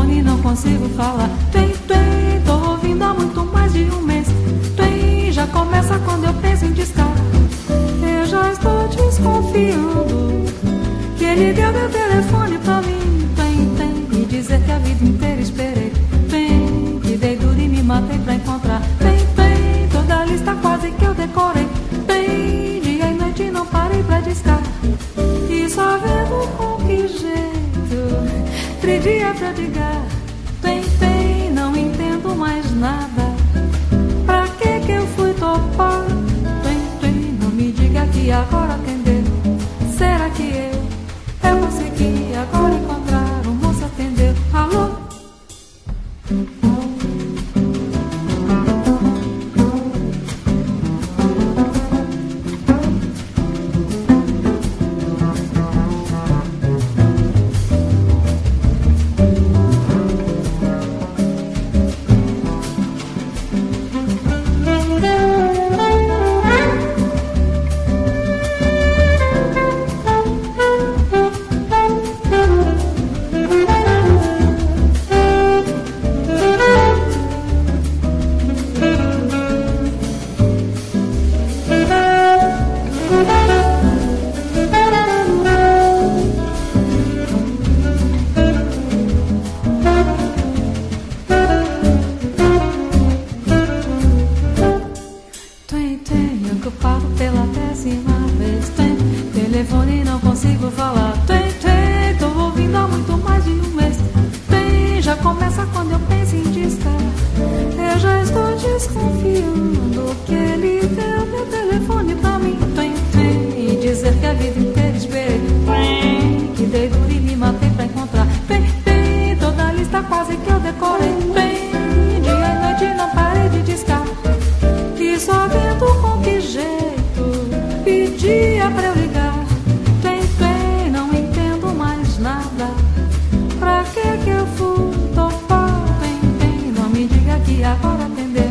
telefone não consigo falar. Tem, tem, tô ouvindo há muito mais de um mês. Tem, já começa quando eu penso em discar. Eu já estou desconfiando que ele deu meu telefone pra mim. Tem, tem, e dizer que a vida inteira esperei. Tem, que dei duro e me matei pra encontrar. Tem, tem, toda a lista quase que eu decorei. Tem, dia e noite não parei pra discar. E só vendo com que jeito pedia pra ligar. Tem, tem, não entendo mais nada. Pra que eu fui topar? Tem, tem, não me diga que agora atendeu. Será que eu consegui agora encontrar um moço atendeu? Alô? Ocupado pela 10ª vez. Tem, telefone não consigo falar. Tem, tem, tô ouvindo há muito mais de um mês. Tem, já começa quando eu penso em discar. Eu já estou desconfiando que ele deu meu telefone pra mim. Tem, tem, e dizer que a vida inteira esperei. Tem, que dei duro e me matei pra encontrar. Tem, tem, toda a lista quase que eu decorei. Tem, dia e noite não parei de discar. E só vendo com que jeito pedia pra eu ligar. Tem, tem, não entendo mais nada. Pra que eu fui topar? Tem, tem, não me diga que agora atendeu.